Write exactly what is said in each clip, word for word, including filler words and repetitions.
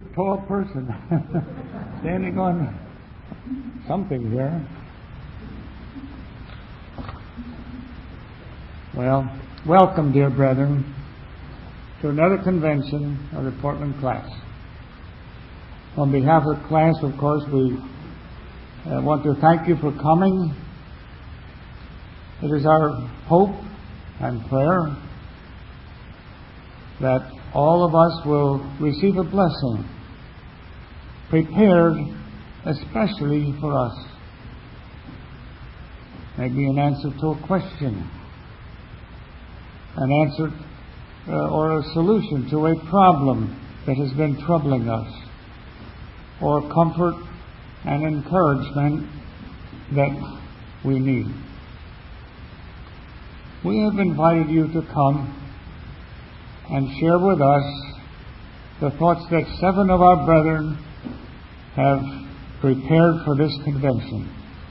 Tall person standing on something here. Well, welcome, dear brethren, to another convention of the Portland class. On behalf of the class, of course, we uh, want to thank you for coming. It is our hope and prayer that all of us will receive a blessing prepared especially for us. Maybe an answer to a question, an answer uh, or a solution to a problem that has been troubling us, or comfort and encouragement that we need. We have invited you to come and share with us the thoughts that seven of our brethren have prepared for this convention.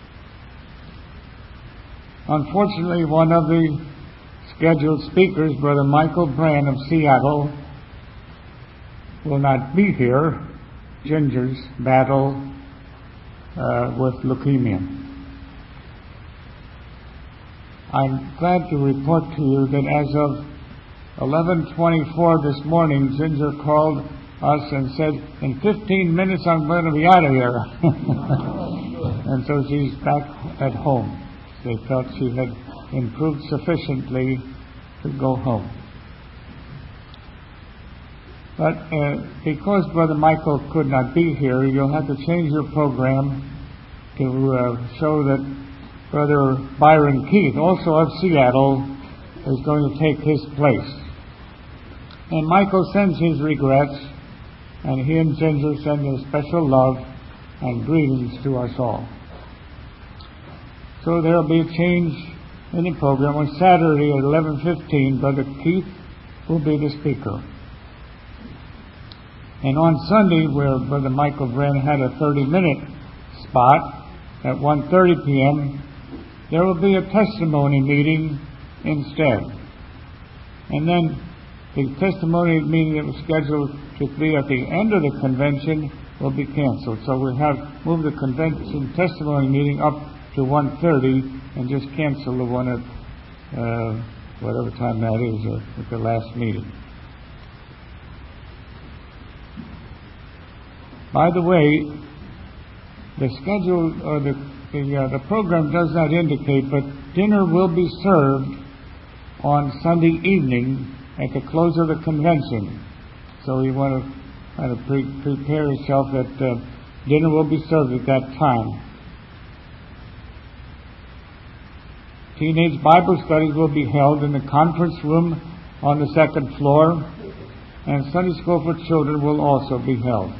Unfortunately, one of the scheduled speakers, Brother Michael Brand of Seattle, will not be here. Ginger's battle uh, with leukemia. I'm glad to report to you that as of eleven twenty-four this morning, Ginger called us and said, in fifteen minutes I'm going to be out of here. And so she's back at home. They felt she had improved sufficiently to go home. But uh, because Brother Michael could not be here, you'll have to change your program to uh, show that Brother Byron Keith, also of Seattle, is going to take his place. And Michael sends his regrets, and he and Ginger send their special love and greetings to us all. So there will be a change in the program. On Saturday at eleven fifteen, Brother Keith will be the speaker. And on Sunday, where Brother Michael Brand had a thirty-minute spot at one thirty p.m., there will be a testimony meeting instead. And then the testimony meeting that was scheduled to be at the end of the convention will be canceled. So we have moved the convention testimony meeting up to one thirty and just cancel the one at uh, whatever time that is, uh, at the last meeting. By the way, the schedule or the the, uh, the program does not indicate, but dinner will be served on Sunday evening at the close of the convention. So you want to kind of pre- prepare yourself that uh, dinner will be served at that time. Teenage Bible studies will be held in the conference room on the second floor, and Sunday school for children will also be held.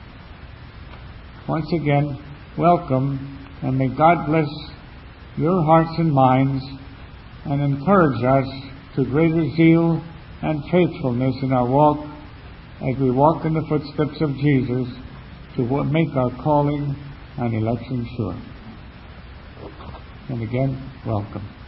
Once again, welcome, and may God bless your hearts and minds and encourage us to greater zeal and faithfulness in our walk as we walk in the footsteps of Jesus to make our calling and election sure. And again, welcome.